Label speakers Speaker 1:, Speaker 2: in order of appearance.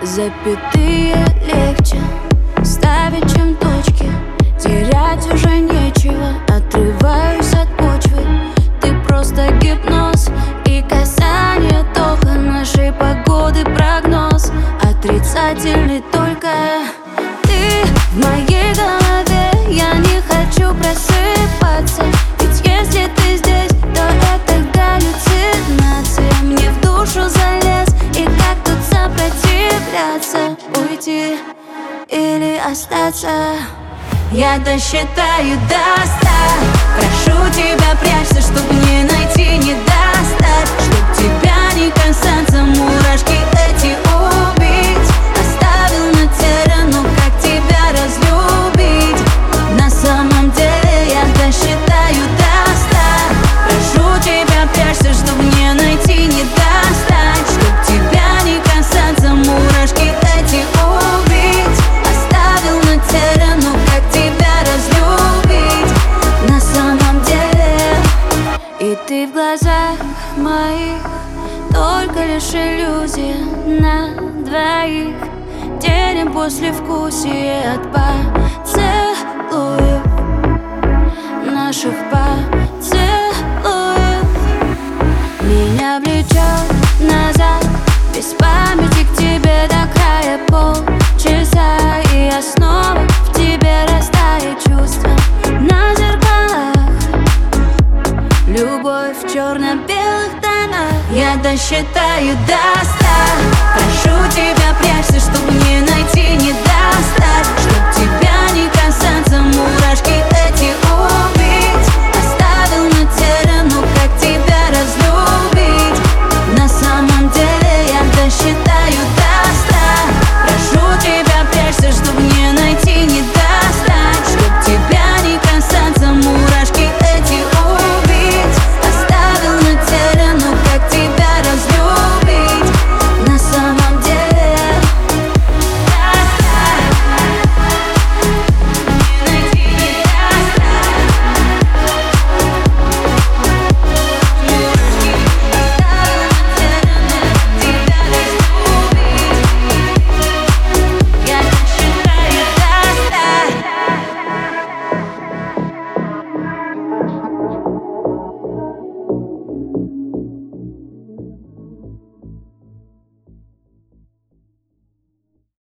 Speaker 1: Запятые легче ставить, чем точки. Терять уже нечего, отрываюсь от почвы. Ты просто гипноз и касание тока нашей погоды прогноз. Отрицательный только ты в моей голове. Я не хочу просыпаться, ведь если ты здесь, то это галлюцинация. Мне в душу залез, и как тут сопротивляться? Уйти или остаться? Я досчитаю до 100. Прошу тебя, прячься, чтоб не найти, не достать. Чтоб тебя не касаться, мурашки эти убить. Оставил на теле, ну как тебя разлюбить? На самом деле я досчитаю до 100. Прошу тебя, прячься, чтоб не найти, не достать. Чтоб тебя не касаться, мурашки эти убить. Оставил на теле, ну как тебя разлюбить? На самом деле. И ты в глазах моих только лишь иллюзия на двоих. Делим послевкусие от поцелуев, наших поцелуев. Меня влечет назад, без памяти к тебе до края полчаса. И я снова в тебе растаю чувства на зеркалах. Любовь в черно-белых тонах. Я досчитаю до 100.